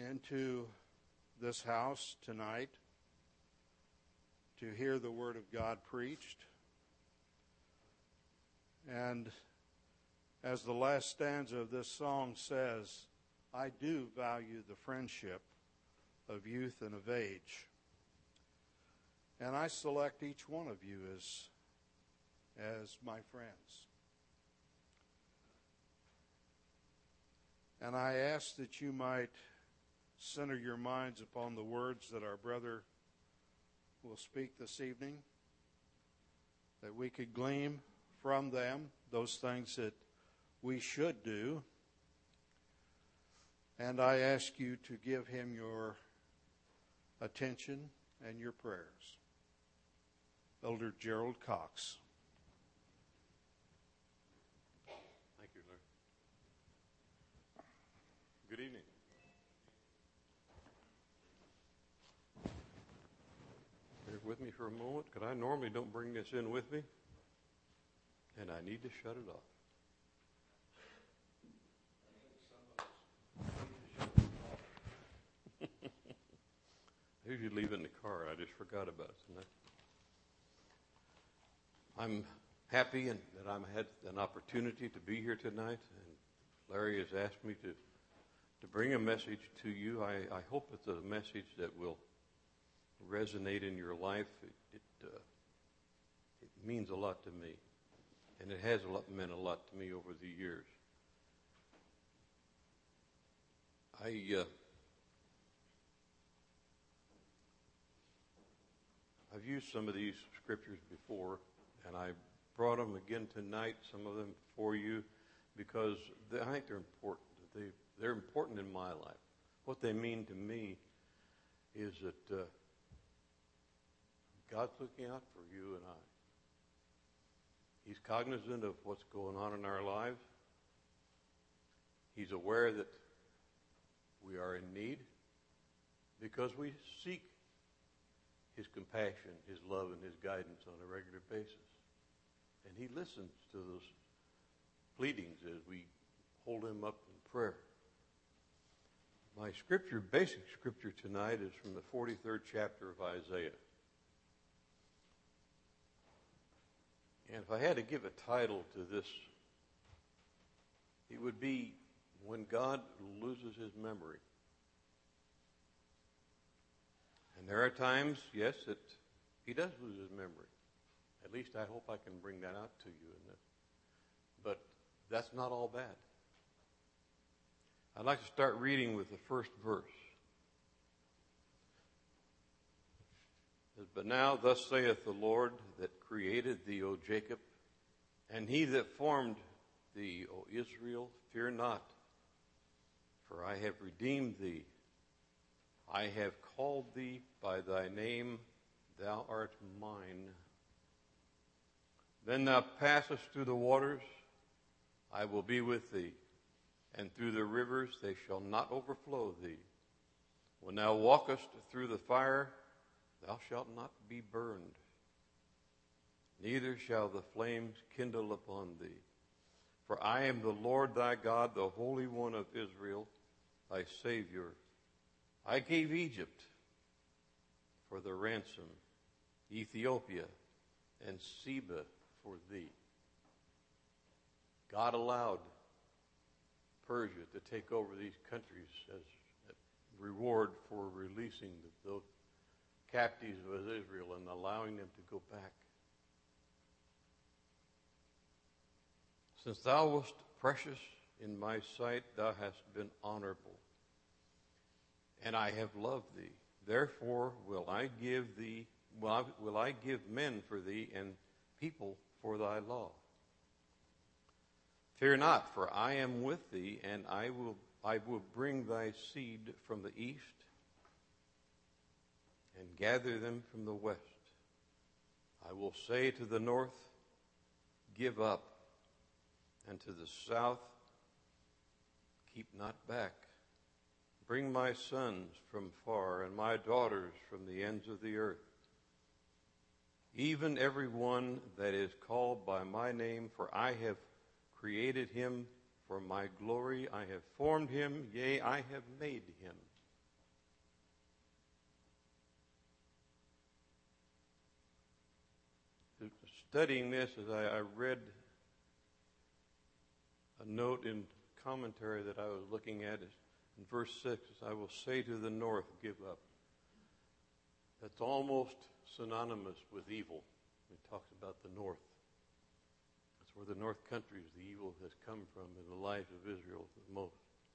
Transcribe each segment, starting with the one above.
into this house tonight to hear the Word of God preached. And as the last stanza of this song says, I do value the friendship of youth and of age. And I select each one of you as my friends. And I ask that you might center your minds upon the words that our brother will speak this evening, that we could glean from them those things that we should do. And I ask you to give him your attention and your prayers. Elder Gerald Cox. Thank you, Larry. Good evening. Bear with me for a moment, because I normally don't bring this in with me, and I need to shut it off. I usually leave it in the car. I just forgot about it tonight. I'm happy that I had an opportunity to be here tonight, and Larry has asked me to bring a message to you. I hope it's a message that will resonate in your life. It means a lot to me, and it has meant a lot to me over the years. I've used some of these scriptures before, and I brought them again tonight, some of them for you, because I think they're important. They're important in my life. What they mean to me is that God's looking out for you and I. He's cognizant of what's going on in our lives. He's aware that we are in need because we seek His compassion, His love, and His guidance on a regular basis. And He listens to those pleadings as we hold Him up in prayer. My basic scripture tonight is from the 43rd chapter of Isaiah. And if I had to give a title to this, it would be When God Loses His Memory. And there are times, yes, that He does lose His memory. At least I hope I can bring that out to you. But that's not all bad. I'd like to start reading with the first verse. It says, But now thus saith the Lord that created thee, O Jacob, and He that formed thee, O Israel, fear not, for I have redeemed thee. I have called thee by thy name, thou art mine. Then thou passest through the waters, I will be with thee, and through the rivers they shall not overflow thee. When thou walkest through the fire, thou shalt not be burned, neither shall the flames kindle upon thee. For I am the Lord thy God, the Holy One of Israel, thy Savior. I gave Egypt for the ransom, Ethiopia and Seba for thee. God allowed Persia to take over these countries as a reward for releasing the captives of Israel and allowing them to go back. Since thou wast precious in my sight, thou hast been honorable, and I have loved thee. Therefore will I give men for thee and people for thy law. Fear not, for I am with thee, and I will bring thy seed from the east and gather them from the west. I will say to the north, give up, and to the south, keep not back. Bring my sons from far, and my daughters from the ends of the earth. Even every one that is called by my name, for I have created him for my glory. I have formed him, yea, I have made him. studying this, as I read a note in commentary that I was looking at, is in verse 6, I will say to the north, give up. That's almost synonymous with evil. It talks about the north. That's where the north countries, the evil has come from in the life of Israel the most.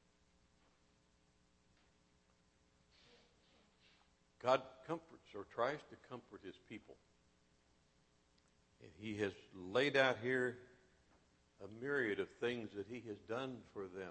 God comforts or tries to comfort his people. And he has laid out here a myriad of things that he has done for them.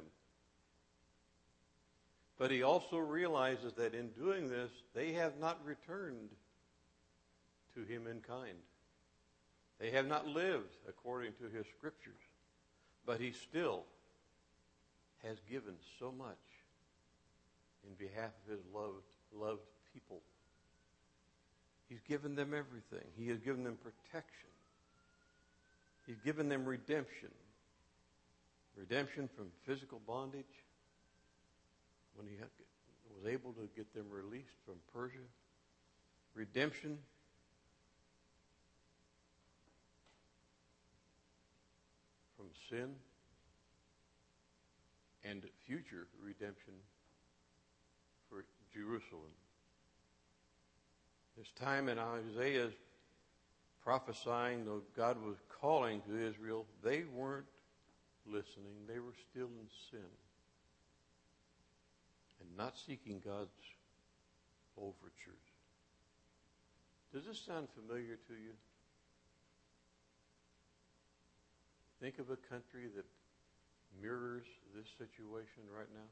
But he also realizes that in doing this, they have not returned to him in kind. They have not lived according to his scriptures. But he still has given so much in behalf of his loved people. He's given them everything. He has given them protection. He's given them redemption. Redemption from physical bondage. When he was able to get them released from Persia. Redemption from sin. And future redemption for Jerusalem. This time in Isaiah's prophesying, though God was calling to Israel, they weren't listening. They were still in sin and not seeking God's overtures. Does this sound familiar to you? Think of a country that mirrors this situation right now.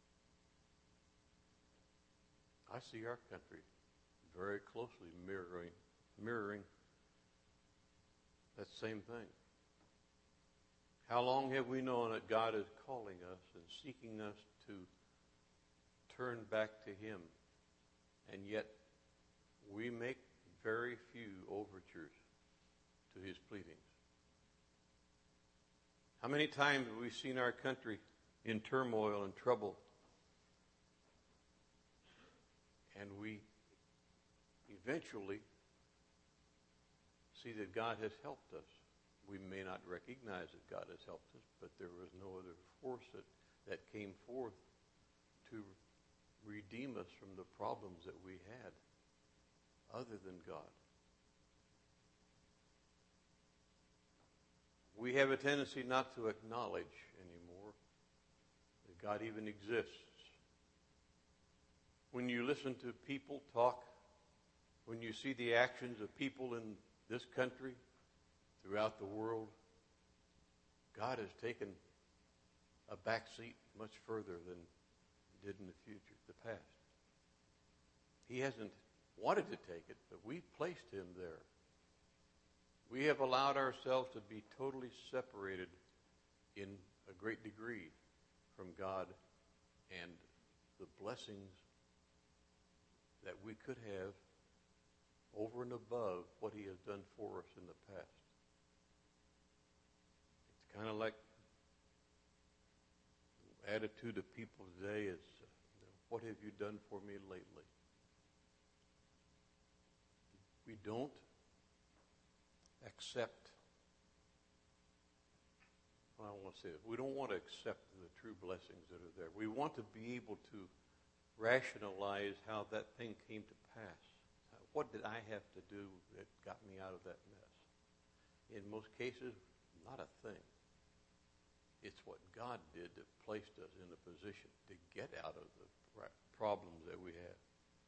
I see our country very closely mirroring that same thing. How long have we known that God is calling us and seeking us to turn back to him, and yet we make very few overtures to his pleadings? How many times have we seen our country in turmoil and trouble, and we eventually see that God has helped us? We may not recognize that God has helped us, but there was no other force that came forth to redeem us from the problems that we had other than God. We have a tendency not to acknowledge anymore that God even exists. When you listen to people talk, when you see the actions of people in this country, throughout the world, God has taken a back seat much further than he did in the past. He hasn't wanted to take it, but we've placed him there. We have allowed ourselves to be totally separated in a great degree from God and the blessings that we could have over and above what he has done for us in the past. It's kind of like the attitude of people today is, what have you done for me lately? We don't accept, I don't want to say it, we don't want to accept the true blessings that are there. We want to be able to rationalize how that thing came to pass. What did I have to do that got me out of that mess? In most cases, not a thing. It's what God did that placed us in a position to get out of the problems that we had.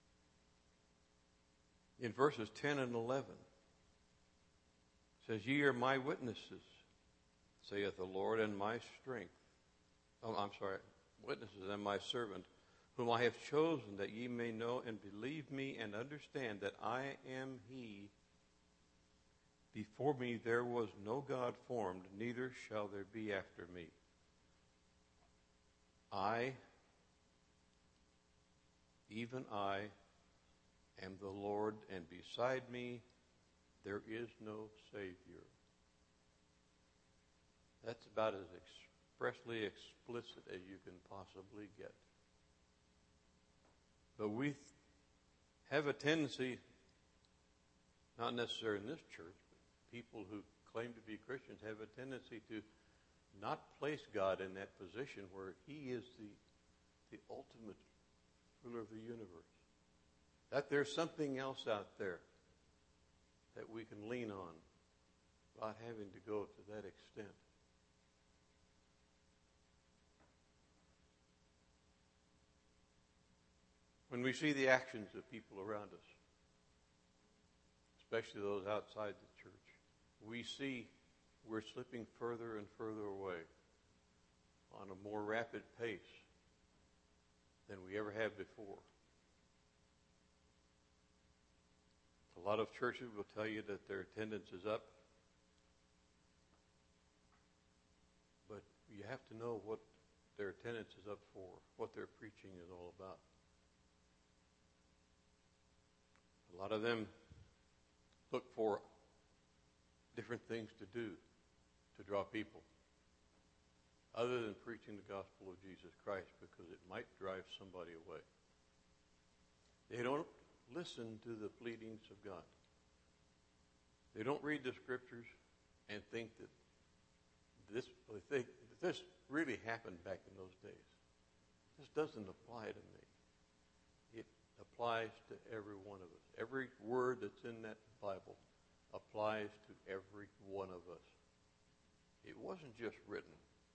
In verses 10 and 11, it says, "Ye are my witnesses, saith the Lord, and my strength." Witnesses and my servant, whom I have chosen, that ye may know and believe me and understand that I am he. Before me there was no God formed, neither shall there be after me. I, even I, am the Lord, and beside me there is no Savior. That's about as expressly explicit as you can possibly get. But we have a tendency, not necessarily in this church, people who claim to be Christians have a tendency to not place God in that position where he is the ultimate ruler of the universe. That there's something else out there that we can lean on without having to go to that extent. When we see the actions of people around us, especially those outside the church, we see we're slipping further and further away on a more rapid pace than we ever have before. A lot of churches will tell you that their attendance is up, but you have to know what their attendance is up for, what their preaching is all about. A lot of them look for different things to do to draw people, other than preaching the gospel of Jesus Christ, because it might drive somebody away. They don't listen to the pleadings of God. They don't read the scriptures and think that this really happened back in those days. This doesn't apply to me. It applies to every one of us. Every word that's in that Bible applies to every one of us. It wasn't just written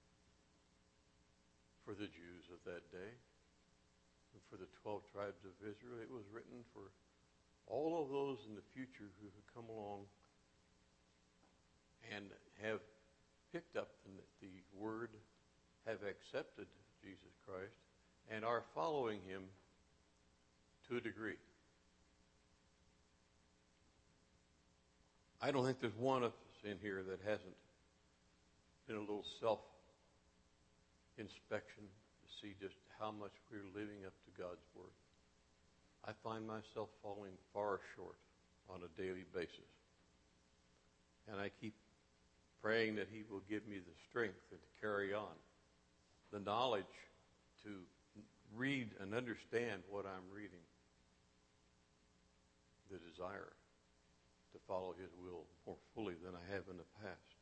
for the Jews of that day and for the 12 tribes of Israel. It was written for all of those in the future who could come along and have picked up the word, have accepted Jesus Christ, and are following him to a degree. I don't think there's one of us in here that hasn't been a little self-inspection to see just how much we're living up to God's word. I find myself falling far short on a daily basis. And I keep praying that he will give me the strength to carry on, the knowledge to read and understand what I'm reading, the desire to follow his will more fully than I have in the past.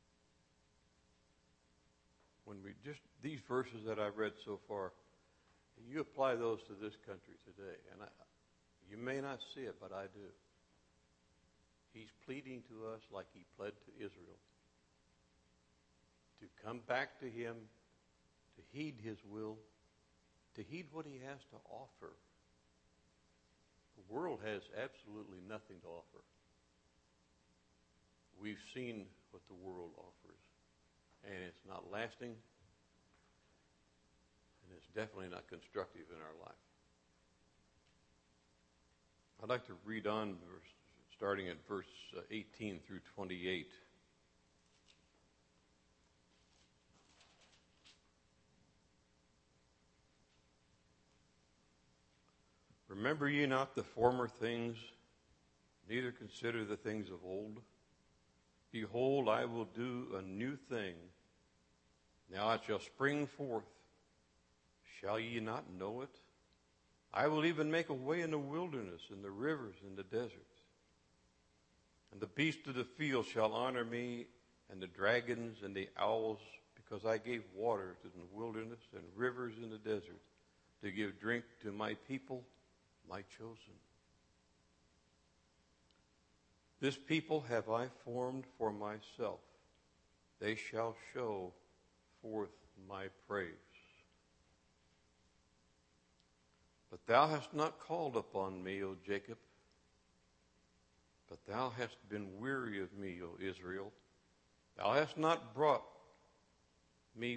When these verses that I've read so far, you apply those to this country today, and you may not see it, but I do. He's pleading to us like he pled to Israel, to come back to him, to heed his will, to heed what he has to offer. The world has absolutely nothing to offer. We've seen what the world offers, and it's not lasting, and it's definitely not constructive in our life. I'd like to read on, starting at verse 18 through 28. Remember ye not the former things, neither consider the things of old? Behold, I will do a new thing. Now it shall spring forth. Shall ye not know it? I will even make a way in the wilderness, in the rivers, in the deserts. And the beasts of the field shall honor me, and the dragons and the owls, because I gave water in the wilderness and rivers in the desert, to give drink to my people, my chosen. This people have I formed for myself. They shall show forth my praise. But thou hast not called upon me, O Jacob. But thou hast been weary of me, O Israel. Thou hast not brought me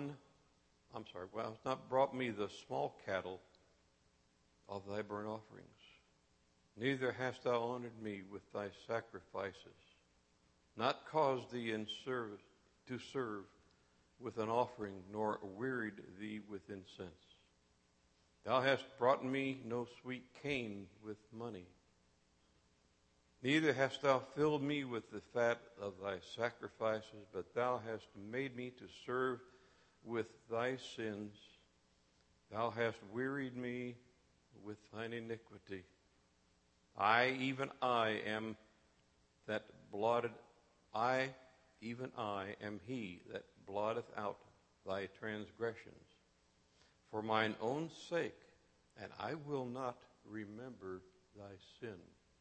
not brought me the small cattle of thy burnt offerings. Neither hast thou honored me with thy sacrifices, not caused thee to serve with an offering, nor wearied thee with incense. Thou hast brought me no sweet cane with money. Neither hast thou filled me with the fat of thy sacrifices, but thou hast made me to serve with thy sins. Thou hast wearied me with thine iniquity. I, even I, am that blotted, even I, am he that blotteth out thy transgressions for mine own sake, and I will not remember thy sin.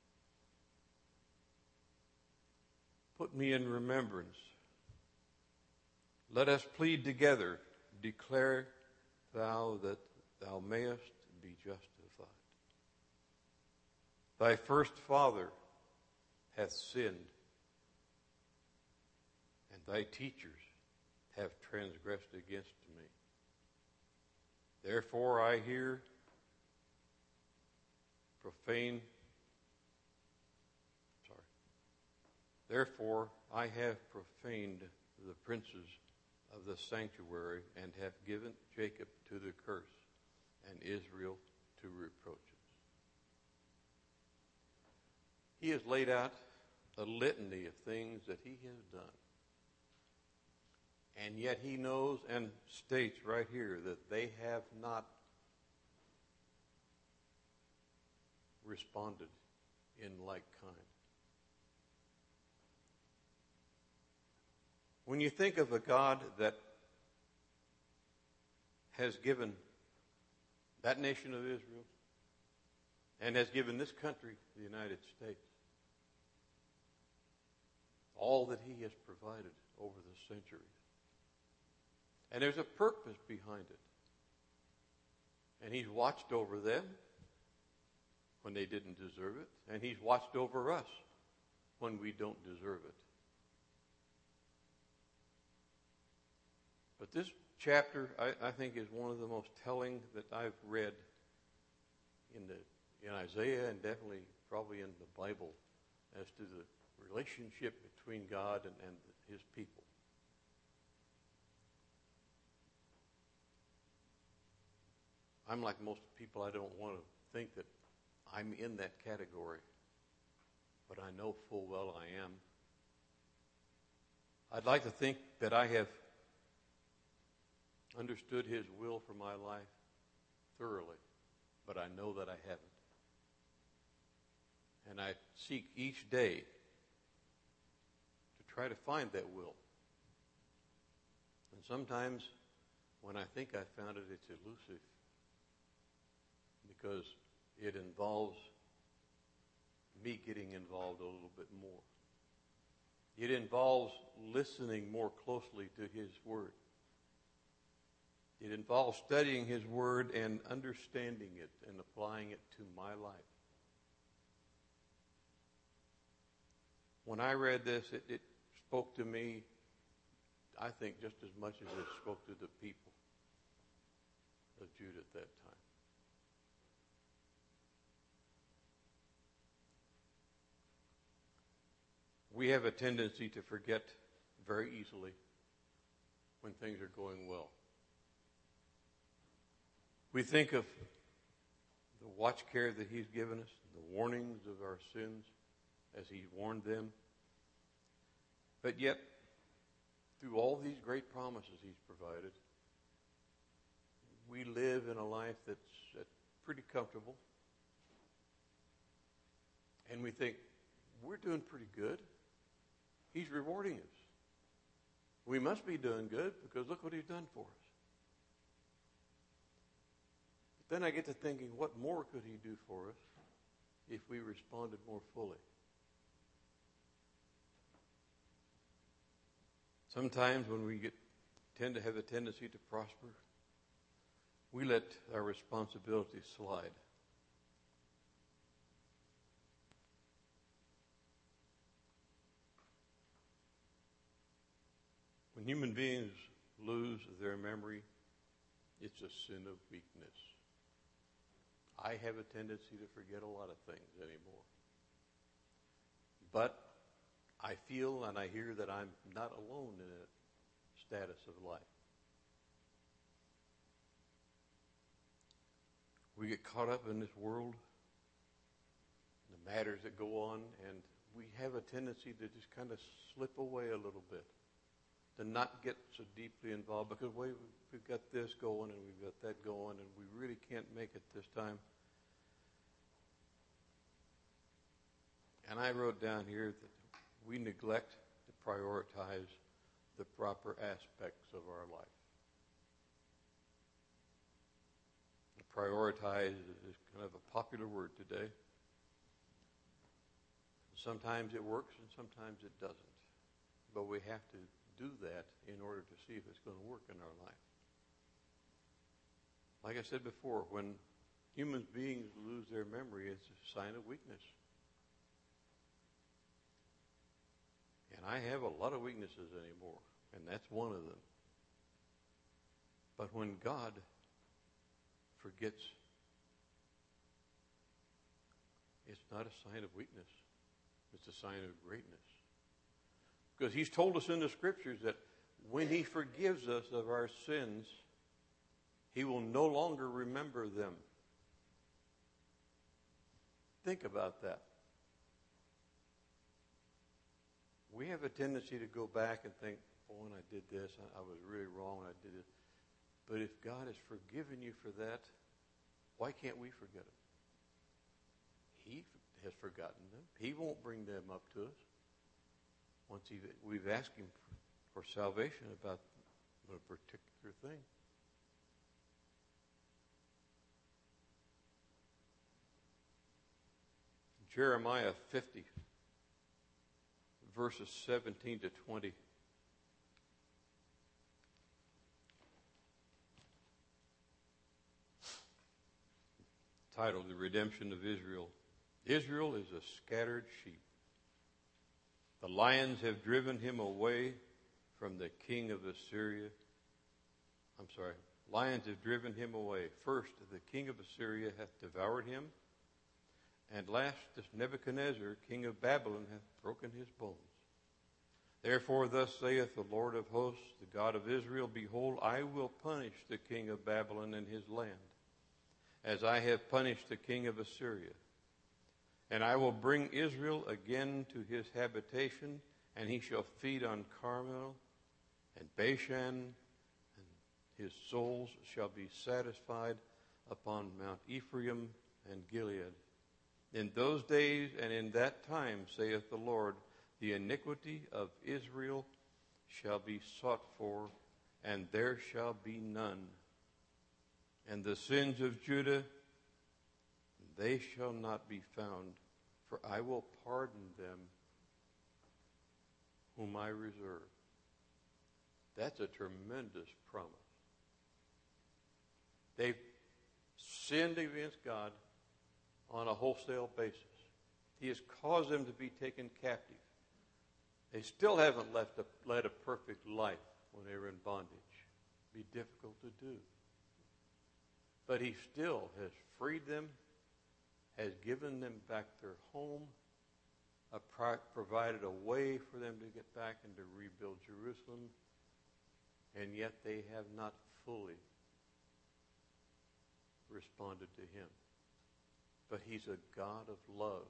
Put me in remembrance. Let us plead together. Declare thou that thou mayest be justified. Thy first father hath sinned, and thy teachers have transgressed against me. Therefore I hear Therefore I have profaned the princes of the sanctuary, and have given Jacob to the curse, and Israel to reproaches. He has laid out a litany of things that he has done. And yet he knows and states right here that they have not responded in like kind. When you think of a God that has given that nation of Israel and has given this country, the United States, all that he has provided over the centuries, and there's a purpose behind it. And he's watched over them when they didn't deserve it. And he's watched over us when we don't deserve it. But this chapter, I think, is one of the most telling that I've read in Isaiah, and definitely probably in the Bible, as to the relationship between God and his people. I'm like most people. I don't want to think that I'm in that category, but I know full well I am. I'd like to think that I have understood his will for my life thoroughly, but I know that I haven't. And I seek each day to try to find that will. And sometimes when I think I found it, it's elusive, because it involves me getting involved a little bit more. It involves listening more closely to his word. It involves studying his word and understanding it and applying it to my life. When I read this, it spoke to me, I think, just as much as it spoke to the people of Judah at that time. We have a tendency to forget very easily when things are going well. We think of the watch care that he's given us, the warnings of our sins as he warned them. But yet, through all these great promises he's provided, we live in a life that's pretty comfortable. And we think, we're doing pretty good. He's rewarding us. We must be doing good, because look what he's done for us. But then I get to thinking, what more could he do for us if we responded more fully? Sometimes when we tend to have a tendency to prosper, we let our responsibilities slide. When human beings lose their memory, it's a sin of weakness. I have a tendency to forget a lot of things anymore. But I feel and I hear that I'm not alone in a status of life. We get caught up in this world, the matters that go on, and we have a tendency to just kind of slip away a little bit, to not get so deeply involved, because we've got this going and we've got that going, and we really can't make it this time. And I wrote down here that we neglect to prioritize the proper aspects of our life. Prioritize is kind of a popular word today. Sometimes it works and sometimes it doesn't. But we have to do that in order to see if it's going to work in our life. Like I said before, when human beings lose their memory, it's a sign of weakness. And I have a lot of weaknesses anymore, and that's one of them. But when God forgets, it's not a sign of weakness. It's a sign of greatness. Because he's told us in the scriptures that when he forgives us of our sins, he will no longer remember them. Think about that. We have a tendency to go back and think, oh, when I did this, I was really wrong when I did it. But if God has forgiven you for that, why can't we forget it? He has forgotten them. He won't bring them up to us once we've asked him for salvation about a particular thing. Jeremiah 50, verses 17 to 20. Titled, The Redemption of Israel. Israel is a scattered sheep. The lions have driven him away from the king of Assyria. Lions have driven him away. First, the king of Assyria hath devoured him. And last, this Nebuchadnezzar, king of Babylon, hath broken his bones. Therefore, thus saith the Lord of hosts, the God of Israel, Behold, I will punish the king of Babylon and his land, as I have punished the king of Assyria. And I will bring Israel again to his habitation, and he shall feed on Carmel and Bashan, and his souls shall be satisfied upon Mount Ephraim and Gilead. In those days and in that time, saith the Lord, the iniquity of Israel shall be sought for, and there shall be none. And the sins of Judah, they shall not be found, for I will pardon them whom I reserve. That's a tremendous promise. They've sinned against God on a wholesale basis. He has caused them to be taken captive. They still haven't led a perfect life when they were in bondage. It'd be difficult to do. But he still has freed them, has given them back their home, provided a way for them to get back and to rebuild Jerusalem, and yet they have not fully responded to him. But he's a God of love.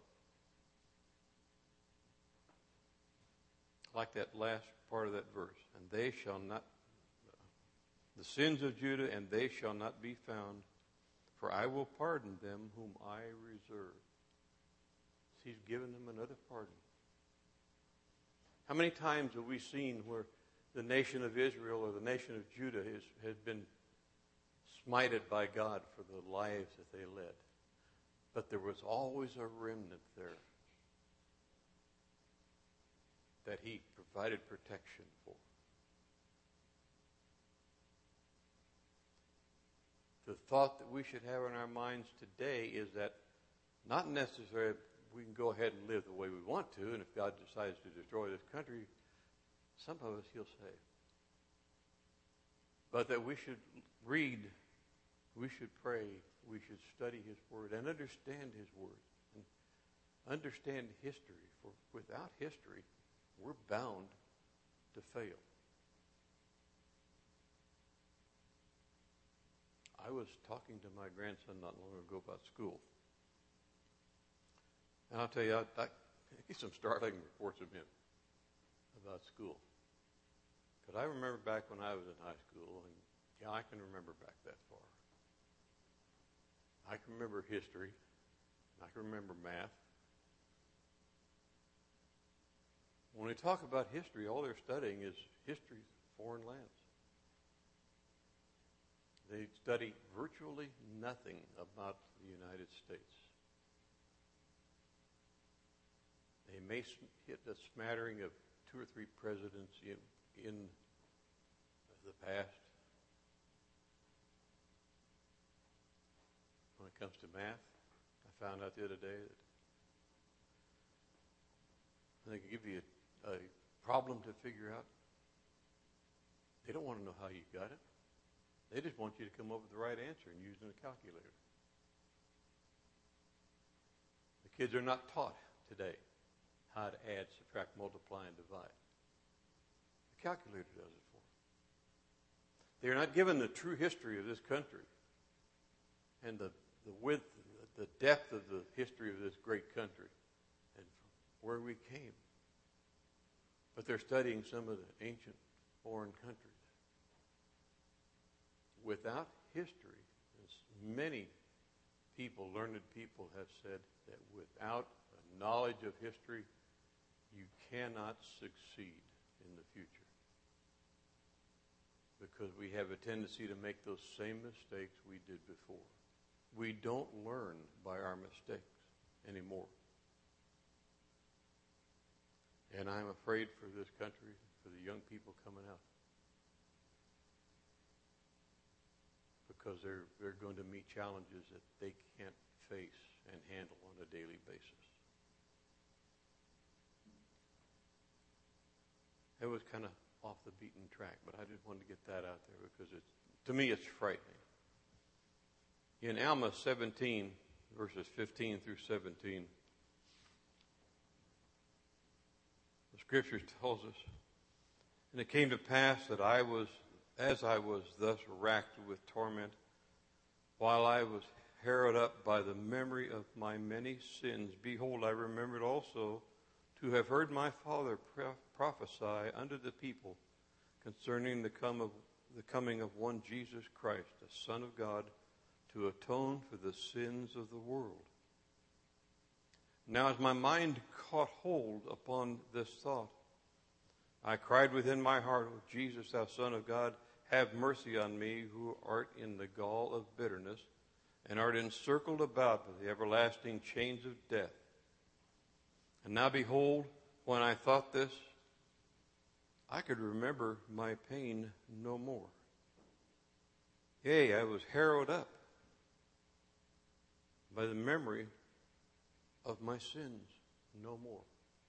I like that last part of that verse. And they shall not, the sins of Judah, and they shall not be found, for I will pardon them whom I reserve. He's given them another pardon. How many times have we seen where the nation of Israel or the nation of Judah has been smited by God for the lives that they led? But there was always a remnant there that he provided protection for. The thought that we should have in our minds today is that not necessarily we can go ahead and live the way we want to, and if God decides to destroy this country, some of us he'll save. But that we should read, we should pray, we should study his word and understand his word and understand history. For without history, we're bound to fail. I was talking to my grandson not long ago about school. And I'll tell you, I get some startling reports of him about school. Because I remember back when I was in high school, and yeah, I can remember back that far. I can remember history. I can remember math. When they talk about history, all they're studying is history of foreign lands. They study virtually nothing about the United States. They may hit a smattering of 2 or 3 presidents in the past. When it comes to math, I found out the other day that they can give you a problem to figure out. They don't want to know how you got it. They just want you to come up with the right answer and using a calculator. The kids are not taught today how to add, subtract, multiply, and divide. The calculator does it for them. They are not given the true history of this country and the width, the depth of the history of this great country and where we came. But they're studying some of the ancient foreign countries. Without history, as many people, learned people have said, that without a knowledge of history, you cannot succeed in the future. Because we have a tendency to make those same mistakes we did before. We don't learn by our mistakes anymore. And I'm afraid for this country, for the young people coming out. Because they're going to meet challenges that they can't face and handle on a daily basis. It was kind of off the beaten track, but I just wanted to get that out there because to me it's frightening. In Alma 17, verses 15 through 17, the Scripture tells us, "And it came to pass that as I was thus racked with torment, while I was harrowed up by the memory of my many sins, behold, I remembered also to have heard my father prophesy unto the people concerning the coming of one Jesus Christ, the Son of God, to atone for the sins of the world. Now as my mind caught hold upon this thought, I cried within my heart, O Jesus, thou Son of God, have mercy on me, who art in the gall of bitterness, and art encircled about with the everlasting chains of death. And now behold, when I thought this, I could remember my pain no more. Yea, I was harrowed up by the memory of my sins no more."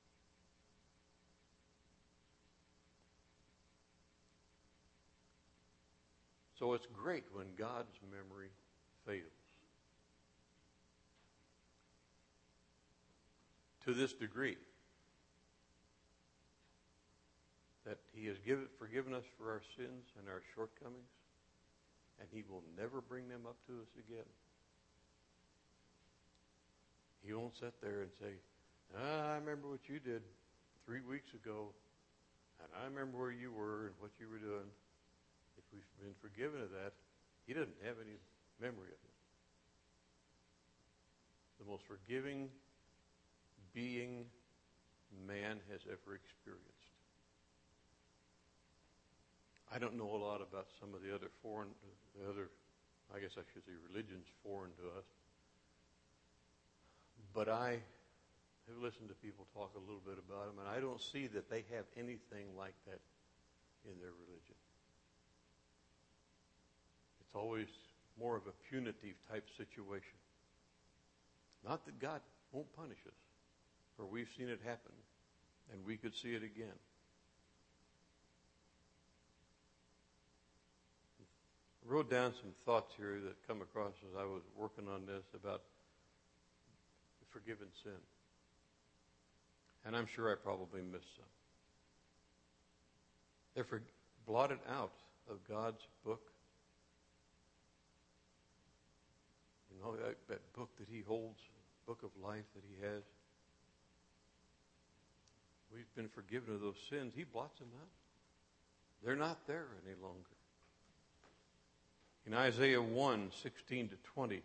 So it's great when God's memory fails. To this degree, that He has forgiven us for our sins and our shortcomings, and He will never bring them up to us again. He won't sit there and say, I remember what you did 3 weeks ago, and I remember where you were and what you were doing. If we've been forgiven of that, He doesn't have any memory of it. The most forgiving being man has ever experienced. I don't know a lot about some of the other I guess I should say religions foreign to us. But I have listened to people talk a little bit about them, and I don't see that they have anything like that in their religion. It's always more of a punitive type situation. Not that God won't punish us, for we've seen it happen, and we could see it again. I wrote down some thoughts here that come across as I was working on this about forgiven sin. And I'm sure I probably missed some. They're blotted out of God's book. You know, that book that He holds, book of life that He has. We've been forgiven of those sins. He blots them out. They're not there any longer. In Isaiah 1, 16 to 20,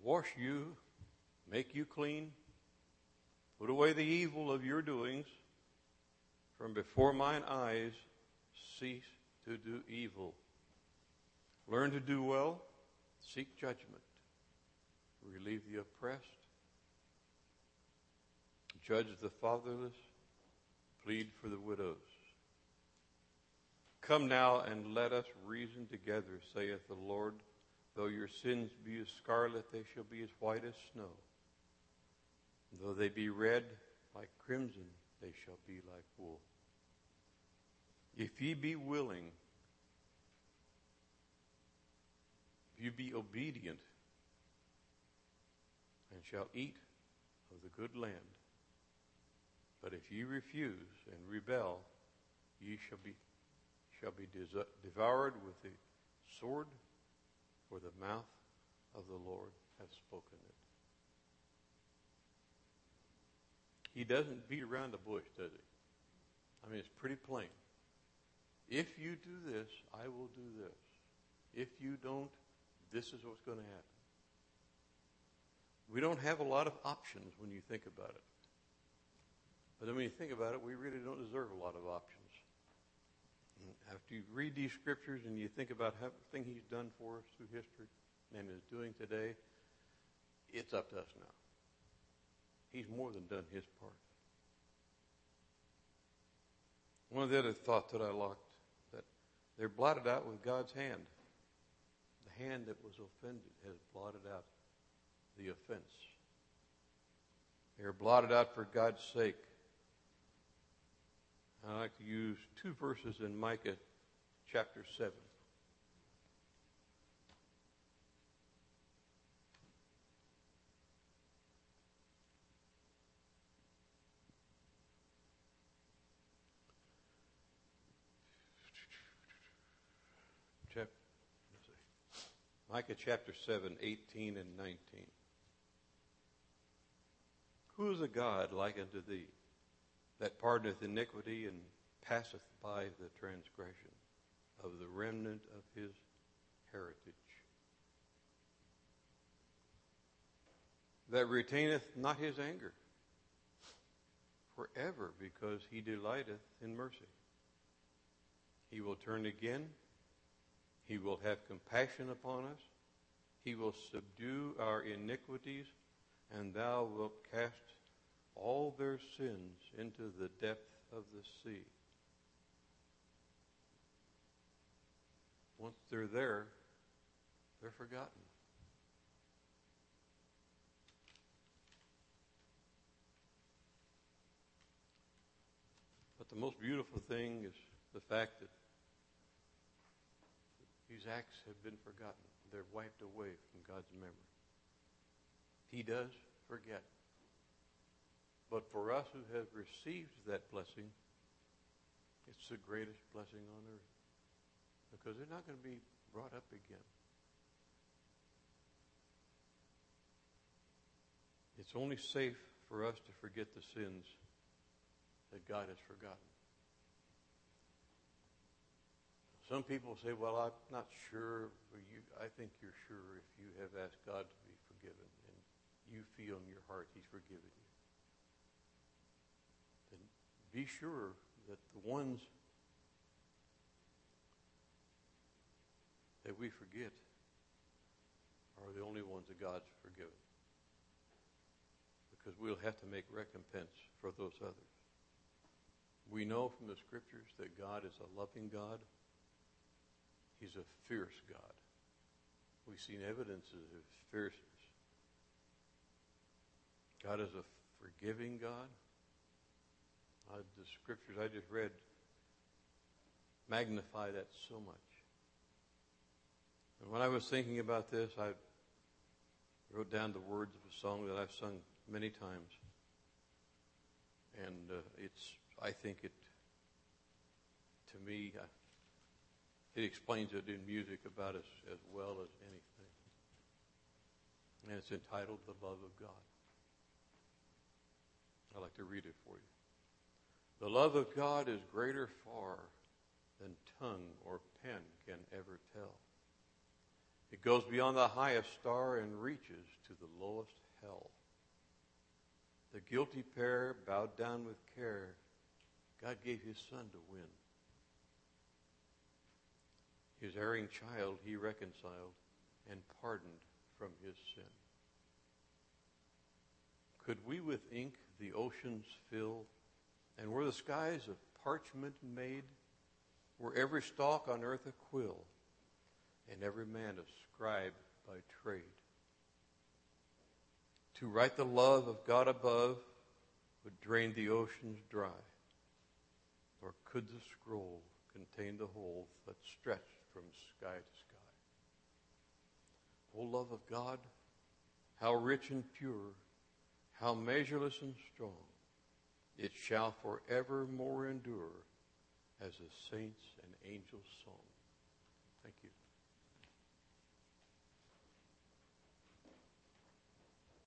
wash you, make you clean, put away the evil of your doings. From before mine eyes, cease to do evil. Learn to do well, seek judgment, relieve the oppressed, judge the fatherless, plead for the widows. Come now and let us reason together, saith the Lord. Though your sins be as scarlet, they shall be as white as snow. Though they be red like crimson, they shall be like wool. If ye be willing, if you be obedient, and shall eat of the good land. But if ye refuse and rebel, ye shall be devoured with the sword, for the mouth of the Lord hath spoken it. He doesn't beat around the bush, does he? I mean, it's pretty plain. If you do this, I will do this. If you don't, this is what's going to happen. We don't have a lot of options when you think about it. But then when you think about it, we really don't deserve a lot of options. After you read these scriptures and you think about everything he's done for us through history and is doing today, it's up to us now. He's more than done his part. One of the other thoughts that I locked, that they're blotted out with God's hand. The hand that was offended has blotted out the offense. They are blotted out for God's sake. I like to use two verses in Micah chapter 7. Micah chapter 7, 18 and 19. Who is a God like unto thee, that pardoneth iniquity and passeth by the transgression of the remnant of his heritage? That retaineth not his anger forever, because he delighteth in mercy. He will turn again. He will have compassion upon us. He will subdue our iniquities, and thou wilt cast all their sins into the depth of the sea. Once they're there, they're forgotten. But the most beautiful thing is the fact that these acts have been forgotten. They're wiped away from God's memory. He does forget. But for us who have received that blessing, it's the greatest blessing on earth. Because they're not going to be brought up again. It's only safe for us to forget the sins that God has forgotten. Some people say, well, I'm not sure. I think you're sure if you have asked God to be forgiven and you feel in your heart he's forgiven you. Then be sure that the ones that we forget are the only ones that God's forgiven. Because we'll have to make recompense for those others. We know from the scriptures that God is a loving God. He's a fierce God. We've seen evidences of fierceness. God is a forgiving God. The scriptures I just read magnify that so much. And when I was thinking about this, I wrote down the words of a song that I've sung many times. And I think it, to me, it explains it in music about us as well as anything. And it's entitled The Love of God. I'd like to read it for you. The love of God is greater far than tongue or pen can ever tell. It goes beyond the highest star and reaches to the lowest hell. The guilty pair, bowed down with care, God gave his Son to win. His erring child he reconciled and pardoned from his sin. Could we with ink the oceans fill, and were the skies of parchment made, were every stalk on earth a quill, and every man a scribe by trade? To write the love of God above would drain the oceans dry, nor could the scroll contain the whole that stretched from sky to sky. O love of God, how rich and pure, how measureless and strong, it shall forevermore endure as the saints' and angels' song.